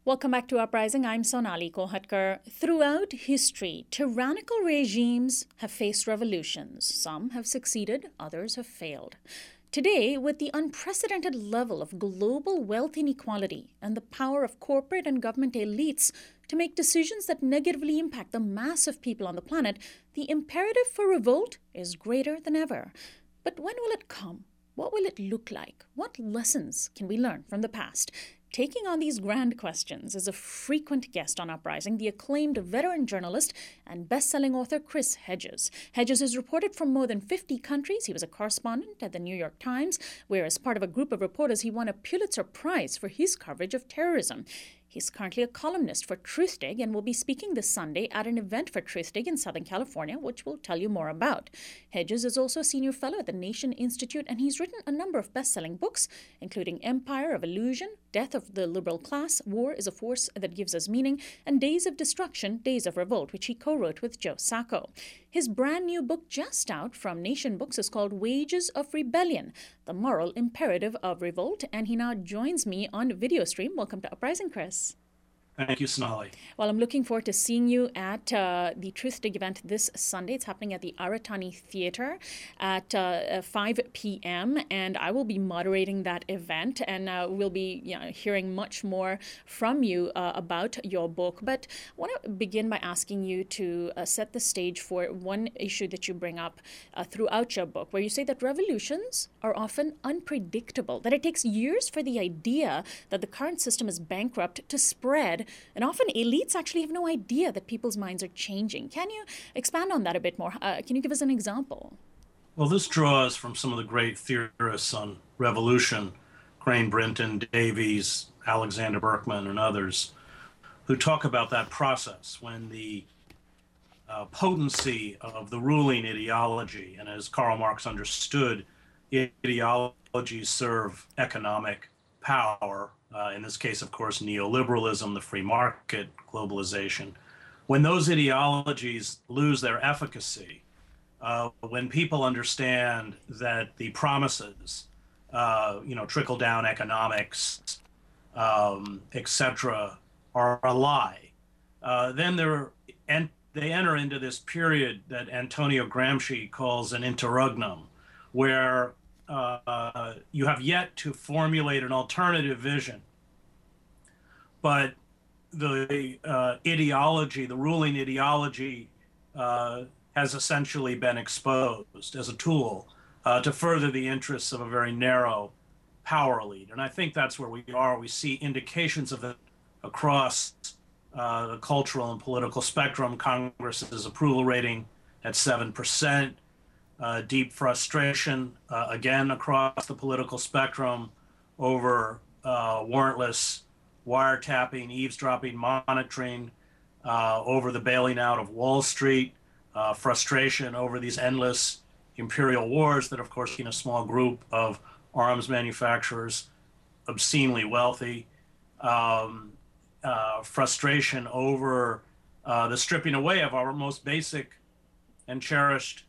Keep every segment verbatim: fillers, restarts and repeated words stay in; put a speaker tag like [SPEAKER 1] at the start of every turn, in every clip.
[SPEAKER 1] Welcome back to Uprising. I'm Sonali Kohatkar. Throughout history, tyrannical regimes have faced revolutions. Some have succeeded, others have failed. Today, with the unprecedented level of global wealth inequality and the power of corporate and government elites to make decisions that negatively impact the mass of people on the planet, the imperative for revolt is greater than ever. But when will it come? What will it look like? What lessons can we learn from the past? Taking on these grand questions is a frequent guest on Uprising, the acclaimed veteran journalist and best-selling author Chris Hedges. Hedges has reported from more than fifty countries. He was a correspondent at the New York Times, where as part of a group of reporters, he won a Pulitzer Prize for his coverage of terrorism. He's currently a columnist for Truthdig and will be speaking this Sunday at an event for Truthdig in Southern California, which we'll tell you more about. Hedges is also a senior fellow at the Nation Institute, and he's written a number of best-selling books, including Empire of Illusion, Death of the Liberal Class, War is a Force That Gives Us Meaning, and Days of Destruction, Days of Revolt, which he co-wrote with Joe Sacco. His brand new book, just out from Nation Books, is called Wages of Rebellion, The Moral Imperative of Revolt, and he now joins me on video stream. Welcome to Uprising, Chris.
[SPEAKER 2] Thank you, Sonali.
[SPEAKER 1] Well, I'm looking forward to seeing you at uh, the Truthdig event this Sunday. It's happening at the Aratani Theatre at uh, five p.m. and I will be moderating that event, and uh, we'll be you know, hearing much more from you uh, about your book. But I want to begin by asking you to uh, set the stage for one issue that you bring up uh, throughout your book, where you say that revolutions are often unpredictable, that it takes years for the idea that the current system is bankrupt to spread. And often elites actually have no idea that people's minds are changing. Can you expand on that a bit more? Uh, can you give us an example?
[SPEAKER 2] Well, this draws from some of the great theorists on revolution, Crane Brinton, Davies, Alexander Berkman, and others, who talk about that process when the uh, potency of the ruling ideology, and as Karl Marx understood, ideologies serve economic power. Uh, in this case, of course, neoliberalism, the free market, globalization. When those ideologies lose their efficacy, uh, when people understand that the promises, uh, you know, trickle-down economics, um, et cetera, are a lie, uh, then they're, and they enter into this period that Antonio Gramsci calls an interregnum, where Uh, you have yet to formulate an alternative vision, but the uh, ideology, the ruling ideology, uh, has essentially been exposed as a tool uh, to further the interests of a very narrow power elite. And I think that's where we are. We see indications of it across uh, the cultural and political spectrum. Congress's approval rating at seven percent. Uh, deep frustration, uh, again, across the political spectrum over uh, warrantless wiretapping, eavesdropping, monitoring, uh, over the bailing out of Wall Street, uh, frustration over these endless imperial wars that, of course, in a small group of arms manufacturers, obscenely wealthy, um, uh, frustration over uh, the stripping away of our most basic and cherished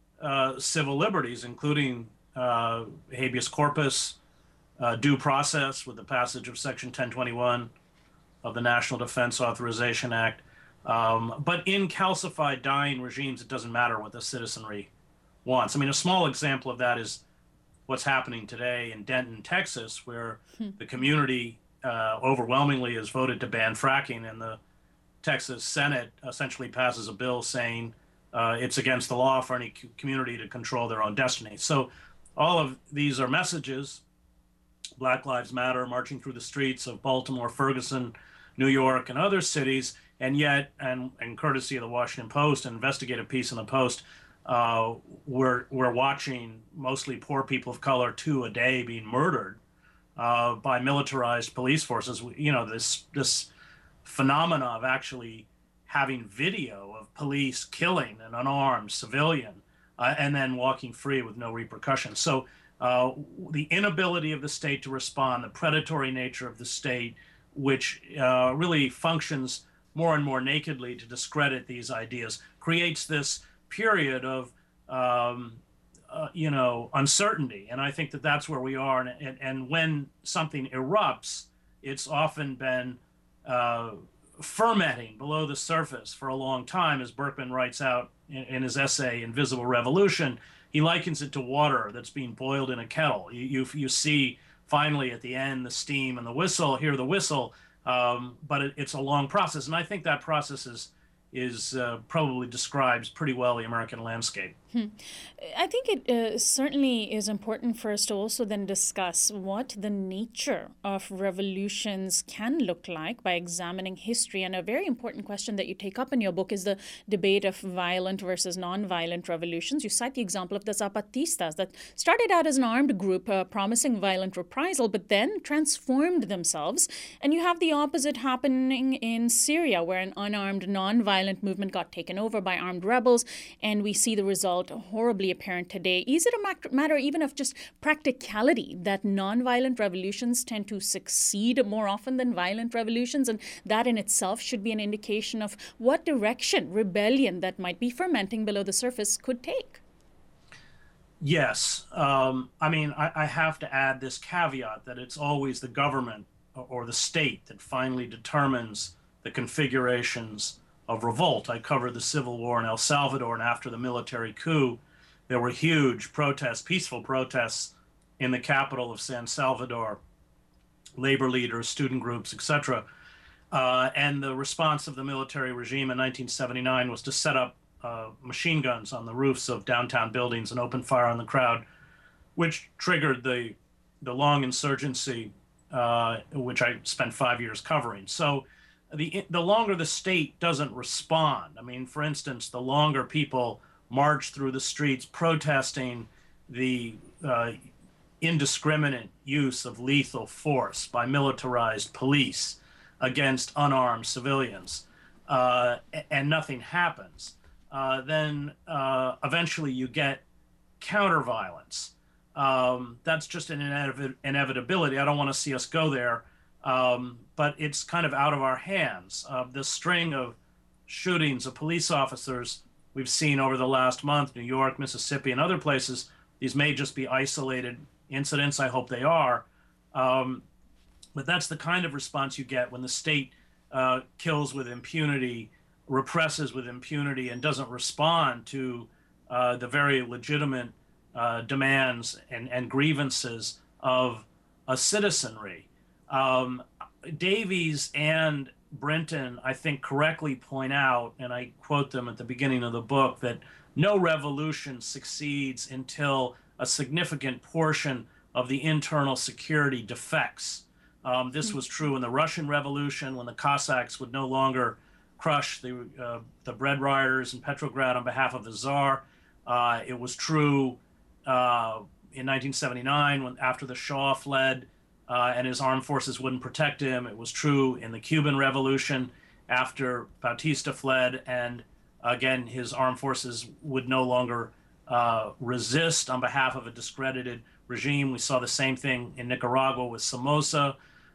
[SPEAKER 2] Uh, civil liberties, including uh, habeas corpus, uh, due process with the passage of Section ten twenty-one of the National Defense Authorization Act. Um, but in calcified, dying regimes, it doesn't matter what the citizenry wants. I mean, a small example of that is what's happening today in Denton, Texas, where hmm. the community uh, overwhelmingly has voted to ban fracking, and the Texas Senate essentially passes a bill saying Uh, it's against the law for any community to control their own destiny. So all of these are messages. Black Lives Matter marching through the streets of Baltimore, Ferguson, New York, and other cities. And yet, and, and courtesy of the Washington Post, an investigative piece in the Post, uh, we're, we're watching mostly poor people of color, two a day, being murdered uh, by militarized police forces. You know, this, this phenomena of actually having video of police killing an unarmed civilian uh, and then walking free with no repercussions. So uh, the inability of the state to respond, the predatory nature of the state, which uh, really functions more and more nakedly to discredit these ideas, creates this period of, um, uh, you know, uncertainty. And I think that that's where we are. And, and, and when something erupts, it's often been uh, fermenting below the surface for a long time, as Berkman writes out in, in his essay Invisible Revolution. He likens it to water that's being boiled in a kettle. You, you, you see finally at the end the steam and the whistle, hear the whistle, um, but it, it's a long process. And I think that process is, is uh, probably describes pretty well the American landscape.
[SPEAKER 1] Hmm. I think it uh, certainly is important for us to also then discuss what the nature of revolutions can look like by examining history. And a very important question that you take up in your book is the debate of violent versus non-violent revolutions. You cite the example of the Zapatistas that started out as an armed group uh, promising violent reprisal, but then transformed themselves. And you have the opposite happening in Syria, where an unarmed, non-violent movement got taken over by armed rebels, and we see the result horribly apparent today. Is it a matter even of just practicality that non-violent revolutions tend to succeed more often than violent revolutions, and that in itself should be an indication of what direction rebellion that might be fermenting below the surface could take?
[SPEAKER 2] Yes. Um, I mean, I, I have to add this caveat that it's always the government or the state that finally determines the configurations of revolt. I covered the civil war in El Salvador, and after the military coup, there were huge protests, peaceful protests in the capital of San Salvador, labor leaders, student groups, et cetera. Uh, and the response of the military regime in nineteen seventy-nine was to set up uh, machine guns on the roofs of downtown buildings and open fire on the crowd, which triggered the, the long insurgency, uh, which I spent five years covering. So The, the longer the state doesn't respond, I mean, for instance, the longer people march through the streets protesting the uh, indiscriminate use of lethal force by militarized police against unarmed civilians, uh, and nothing happens, uh, then uh, eventually you get counter-violence. Um, that's just an inev- inevitability. I don't want to see us go there. Um, but it's kind of out of our hands. Uh, the string of shootings of police officers we've seen over the last month, New York, Mississippi, and other places, these may just be isolated incidents. I hope they are. Um, but that's the kind of response you get when the state uh, kills with impunity, represses with impunity, and doesn't respond to uh, the very legitimate uh, demands and, and grievances of a citizenry. Um, Davies and Brinton, I think, correctly point out, and I quote them at the beginning of the book, that no revolution succeeds until a significant portion of the internal security defects. Um, this was true in the Russian Revolution, when the Cossacks would no longer crush the, uh, the bread rioters in Petrograd on behalf of the Tsar. Uh, it was true uh, in nineteen seventy-nine, when after the Shah fled, Uh, and his armed forces wouldn't protect him. It was true in the Cuban Revolution after Bautista fled, and again, his armed forces would no longer uh, resist on behalf of a discredited regime. We saw the same thing in Nicaragua with Somoza.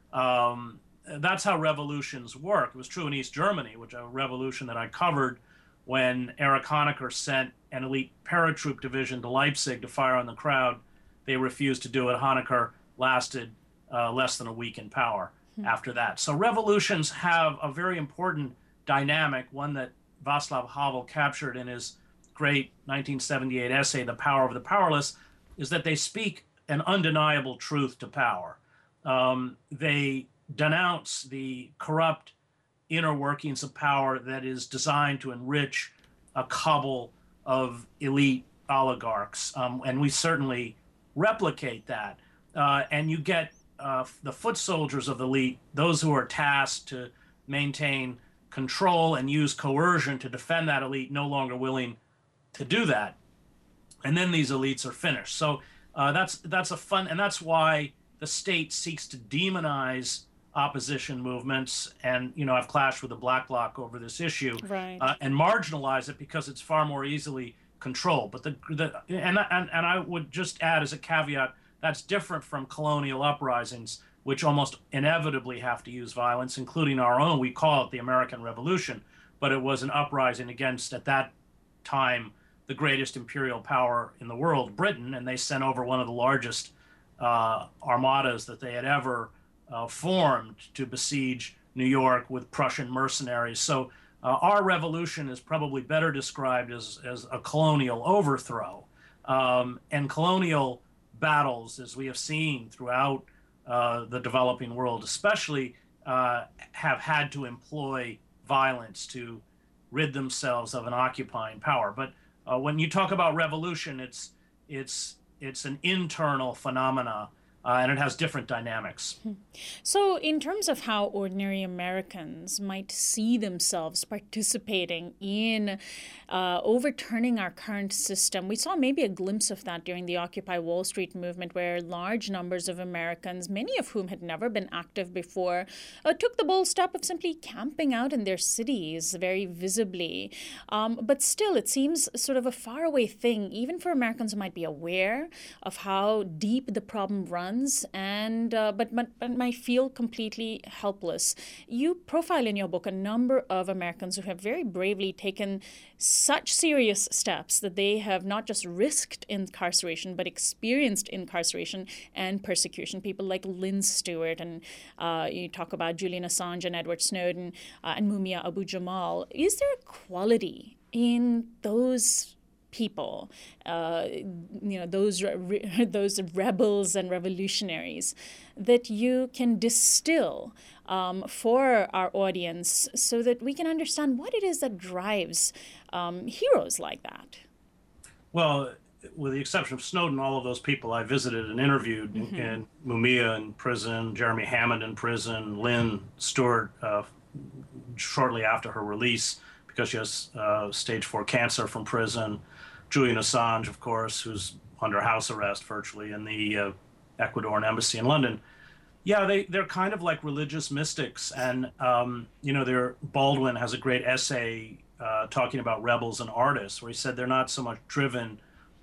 [SPEAKER 2] Um, that's how revolutions work. It was true in East Germany, which a revolution that I covered when Erich Honecker sent an elite paratroop division to Leipzig to fire on the crowd. They refused to do it. Honecker lasted Uh, less than a week in power hmm. after that. So revolutions have a very important dynamic, one that Václav Havel captured in his great nineteen seventy-eight essay, The Power of the Powerless, is that they speak an undeniable truth to power. Um, they denounce the corrupt inner workings of power that is designed to enrich a cabal of elite oligarchs. Um, and we certainly replicate that. Uh, and you get Uh, the foot soldiers of the elite, those who are tasked to maintain control and use coercion to defend that elite, no longer willing to do that. And then these elites are finished. So uh, that's that's a fun, and that's why the state seeks to demonize opposition movements. And, you know, I've clashed with the Black Bloc over this issue,
[SPEAKER 1] right.
[SPEAKER 2] uh, and marginalize it because it's far more easily controlled. But the, the and, and, and I would just add as a caveat, that's different from colonial uprisings, which almost inevitably have to use violence, including our own. We call it the American Revolution, but it was an uprising against, at that time, the greatest imperial power in the world, Britain, and they sent over one of the largest uh, armadas that they had ever uh, formed to besiege New York with Prussian mercenaries. So uh, our revolution is probably better described as, as a colonial overthrow. Um, and colonial battles, as we have seen throughout uh, the developing world, especially, uh, have had to employ violence to rid themselves of an occupying power. But uh, when you talk about revolution, it's it's it's an internal phenomena, uh, and it has different dynamics.
[SPEAKER 1] So, in terms of how ordinary Americans might see themselves participating in uh, overturning our current system, we saw maybe a glimpse of that during the Occupy Wall Street movement, where large numbers of Americans, many of whom had never been active before, uh, took the bold step of simply camping out in their cities very visibly. Um, but still, it seems sort of a faraway thing, even for Americans who might be aware of how deep the problem runs, and uh, but, but, but might feel completely helpless. You profile in your book a number of Americans who have very bravely taken such serious steps that they have not just risked incarceration, but experienced incarceration and persecution. People like Lynn Stewart, and uh, you talk about Julian Assange and Edward Snowden uh, and Mumia Abu-Jamal. Is there a quality in those people, uh, you know, those re- those rebels and revolutionaries, that you can distill um, for our audience so that we can understand what it is that drives um, heroes like that?
[SPEAKER 2] Well, with the exception of Snowden, all of those people I visited and interviewed, mm-hmm. in Mumia in prison, Jeremy Hammond in prison, Lynn Stewart uh, shortly after her release because she has uh, stage four cancer from prison, Julian Assange, of course, who's under house arrest virtually in the uh, Ecuadorian embassy in London. Yeah, they, they're kind of like religious mystics. And, um, you know, they're, Baldwin has a great essay uh, talking about rebels and artists, where he said they're not so much driven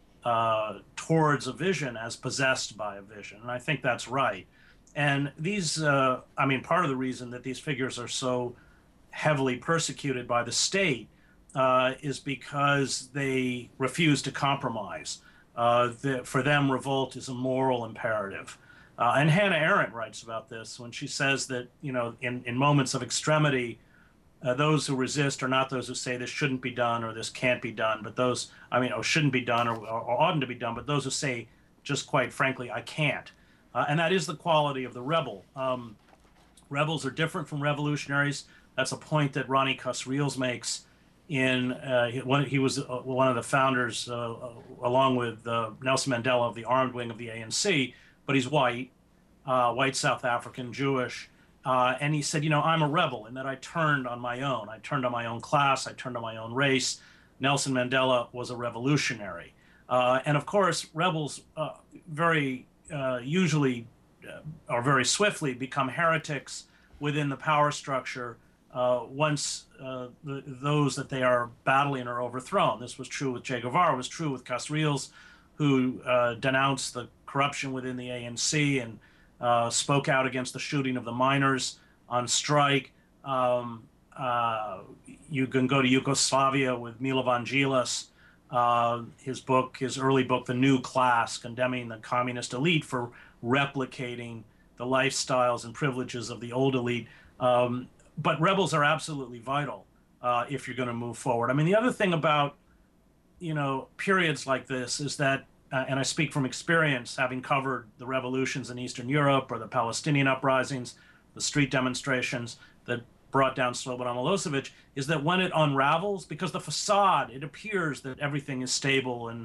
[SPEAKER 2] uh, towards a vision as possessed by a vision. And I think that's right. And these, uh, I mean, part of the reason that these figures are so heavily persecuted by the state Uh, is because they refuse to compromise. Uh, the, for them, revolt is a moral imperative. Uh, and Hannah Arendt writes about this when she says that, you know, in, in moments of extremity, uh, those who resist are not those who say this shouldn't be done or this can't be done, but those, I mean, or shouldn't be done or, or, or oughtn't to be done, but those who say, just quite frankly, I can't. Uh, and that is the quality of the rebel. Um, rebels are different from revolutionaries. That's a point that Ronnie Kasrils makes. In uh, he, one, he was uh, one of the founders, uh, uh, along with uh, Nelson Mandela, of the armed wing of the A N C, but he's white, uh, white South African, Jewish, uh, and he said, you know, I'm a rebel in that I turned on my own. I turned on my own class. I turned on my own race. Nelson Mandela was a revolutionary, uh, and of course, rebels uh, very uh, usually uh, or very swiftly become heretics within the power structure. Uh, once uh, the, those that they are battling are overthrown. This was true with Che Guevara, was true with Kasrils, who uh, denounced the corruption within the A N C and uh, spoke out against the shooting of the miners on strike. Um, uh, you can go to Yugoslavia with Milo Vangelis, uh, his book, his early book, The New Class, condemning the communist elite for replicating the lifestyles and privileges of the old elite. Um, But rebels are absolutely vital uh, if you're going to move forward. I mean, the other thing about, you know, periods like this is that, uh, and I speak from experience, having covered the revolutions in Eastern Europe or the Palestinian uprisings, the street demonstrations that brought down Slobodan Milosevic, is that when it unravels, because the facade, it appears that everything is stable and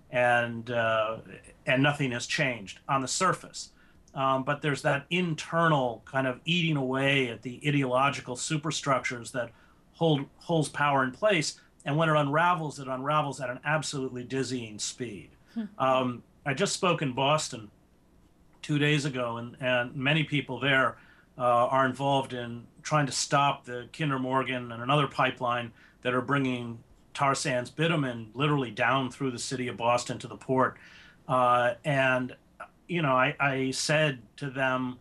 [SPEAKER 2] and uh, and nothing has changed on the surface. Um, but there's that internal kind of eating away at the ideological superstructures that hold holds power in place. And when it unravels, it unravels at an absolutely dizzying speed. Hmm. Um, I just spoke in Boston two days ago, and, and many people there uh, are involved in trying to stop the Kinder Morgan and another pipeline that are bringing tar sands bitumen literally down through the city of Boston to the port. Uh, and You know, I, I said to them,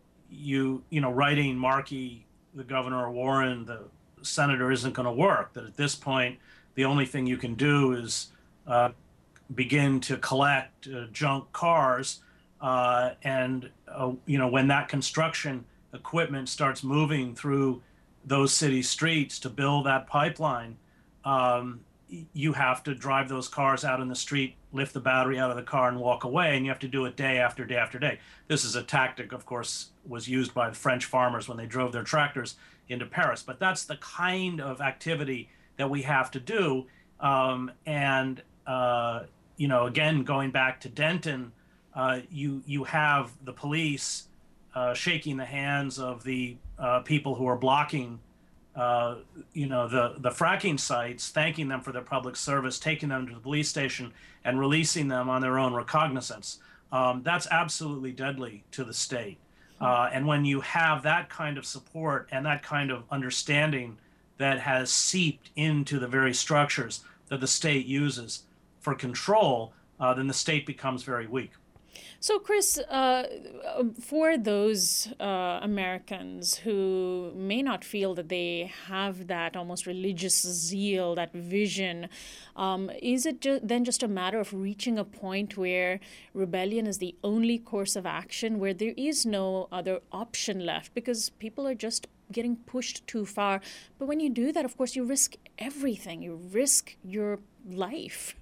[SPEAKER 2] you, you know, writing Markey, the governor, or Warren, the senator, isn't going to work. That at this point, the only thing you can do is uh, begin to collect uh, junk cars. Uh, and, uh, you know, when that construction equipment starts moving through those city streets to build that pipeline, um, you have to drive those cars out in the street, lift the battery out of the car, and walk away. And you have to do it day after day after day. This is a tactic, of course, was used by the French farmers when they drove their tractors into Paris. But that's the kind of activity that we have to do. Um, and, uh, you know, again, going back to Denton, uh, you, you have the police uh, shaking the hands of the uh, people who are blocking Uh, you know, the, the fracking sites, thanking them for their public service, taking them to the police station and releasing them on their own recognizance. Um, that's absolutely deadly to the state. Uh, and when you have that kind of support and that kind of understanding that has seeped into the very structures that the state uses for control, uh, then the state becomes very weak.
[SPEAKER 1] So, Chris, uh, for those uh, Americans who may not feel that they have that almost religious zeal, that vision, um, is it ju- then just a matter of reaching a point where rebellion is the only course of action, where there is no other option left because people are just getting pushed too far? But when you do that, of course, you risk everything. You risk your life.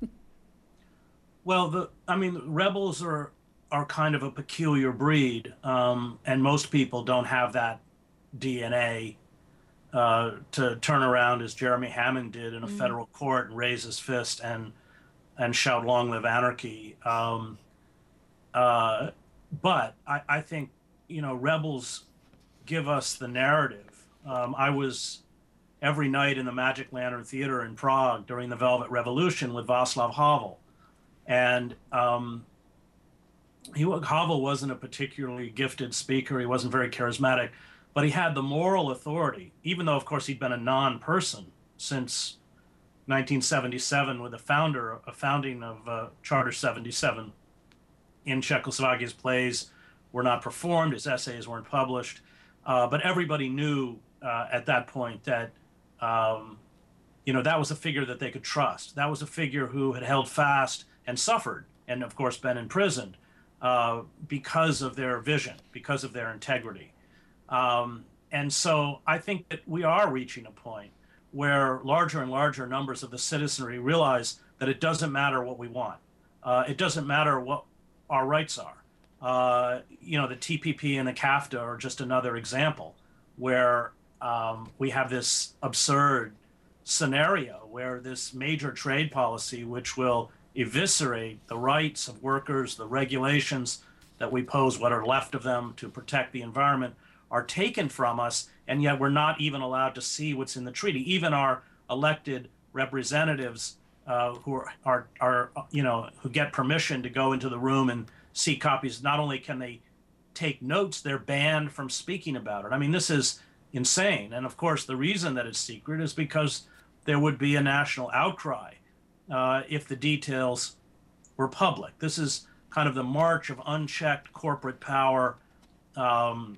[SPEAKER 2] Well, the I mean, rebels are are kind of a peculiar breed, um, and most people don't have that D N A uh, to turn around as Jeremy Hammond did in a mm. federal court and raise his fist and and shout "Long live anarchy!" Um, uh, but I, I think you know rebels give us the narrative. Um, I was every night in the Magic Lantern Theater in Prague during the Velvet Revolution with Václav Havel, and um, He, Havel wasn't a particularly gifted speaker. He wasn't very charismatic, but he had the moral authority, even though, of course, he'd been a non-person since nineteen seventy-seven with the founder, a founding of uh, Charter seventy-seven. In Czechoslovakia, his plays were not performed, his essays weren't published, uh, but everybody knew uh, at that point that, um, you know, that was a figure that they could trust. That was a figure who had held fast and suffered, and of course been imprisoned. Uh, because of their vision, because of their integrity. Um, and so I think that we are reaching a point where larger and larger numbers of the citizenry realize that it doesn't matter what we want. Uh, it doesn't matter what our rights are. Uh, you know, the T P P and the CAFTA are just another example where um, we have this absurd scenario where this major trade policy, which will eviscerate the rights of workers, the regulations that we pose, what are left of them to protect the environment, are taken from us, and yet we're not even allowed to see what's in the treaty. Even our elected representatives uh, who are, are, are, you know, who get permission to go into the room and see copies, not only can they take notes, they're banned from speaking about it. I mean, this is insane. And of course, the reason that it's secret is because there would be a national outcry Uh, if the details were public. This is kind of the march of unchecked corporate power, um,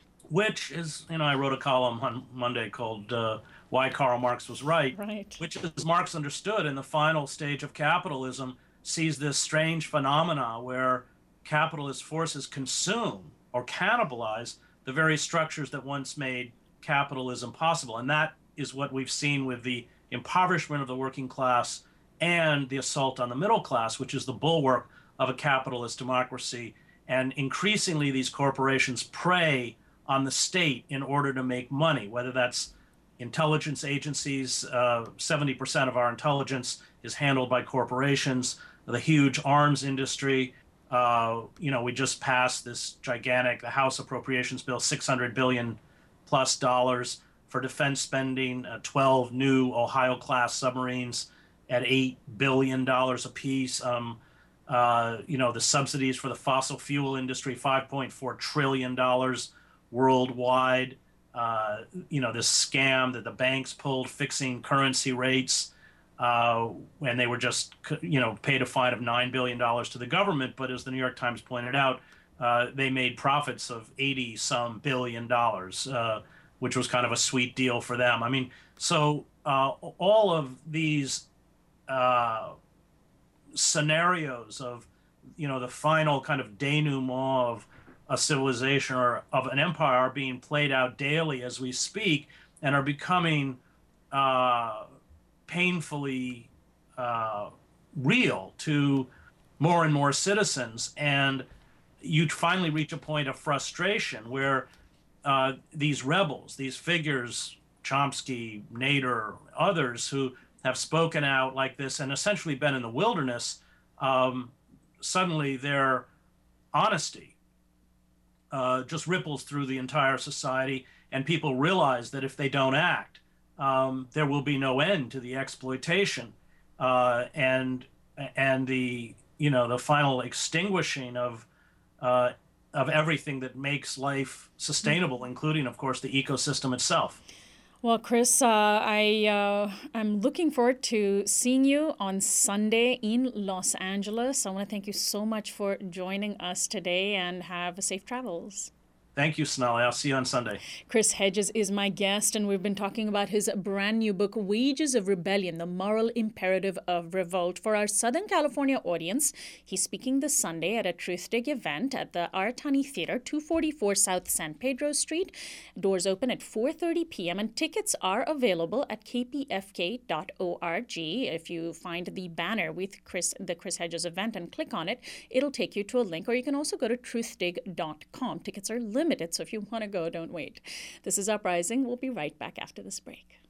[SPEAKER 2] which is, you know, I wrote a column on Monday called uh, Why Karl Marx Was Right,
[SPEAKER 1] right,
[SPEAKER 2] which, as Marx understood, in the final stage of capitalism, sees this strange phenomena where capitalist forces consume or cannibalize the very structures that once made capitalism possible. And that is what we've seen with the impoverishment of the working class and the assault on the middle class, which is the bulwark of a capitalist democracy. And increasingly, these corporations prey on the state in order to make money, whether that's intelligence agencies. Uh, seventy percent of our intelligence is handled by corporations, the huge arms industry. Uh, you know, we just passed this gigantic, the House Appropriations Bill, six hundred billion plus dollars for defense spending, uh, twelve new Ohio-class submarines at eight billion dollars apiece. Um, uh, you know, the subsidies for the fossil fuel industry, five point four trillion dollars worldwide. Uh, you know, this scam that the banks pulled fixing currency rates uh, when they were just, you know, paid a fine of nine billion dollars to the government. But as the New York Times pointed out, uh, they made profits of eighty some billion dollars, uh, which was kind of a sweet deal for them. I mean, so uh, all of these Uh, scenarios of, you know, the final kind of denouement of a civilization or of an empire are being played out daily as we speak and are becoming uh, painfully uh, real to more and more citizens. And you finally reach a point of frustration where uh, these rebels, these figures, Chomsky, Nader, others who have spoken out like this and essentially been in the wilderness, um, suddenly their honesty uh, just ripples through the entire society, and people realize that if they don't act, um, there will be no end to the exploitation uh, and and the you know the final extinguishing of uh, of everything that makes life sustainable, including, of course, the ecosystem itself.
[SPEAKER 1] Well, Chris, uh, I uh, I'm looking forward to seeing you on Sunday in Los Angeles. I want to thank you so much for joining us today, and have safe travels.
[SPEAKER 2] Thank you, Sonali. I'll see you on Sunday.
[SPEAKER 1] Chris Hedges is my guest, and we've been talking about his brand new book, Wages of Rebellion, The Moral Imperative of Revolt. For our Southern California audience, he's speaking this Sunday at a Truthdig event at the Aratani Theater, two forty-four South San Pedro Street. Doors open at four thirty p.m., and tickets are available at k p f k dot org. If you find the banner with Chris, the Chris Hedges event and click on it, it'll take you to a link, or you can also go to truthdig dot com. Tickets are limited. So if you want to go, don't wait. This is Uprising. We'll be right back after this break.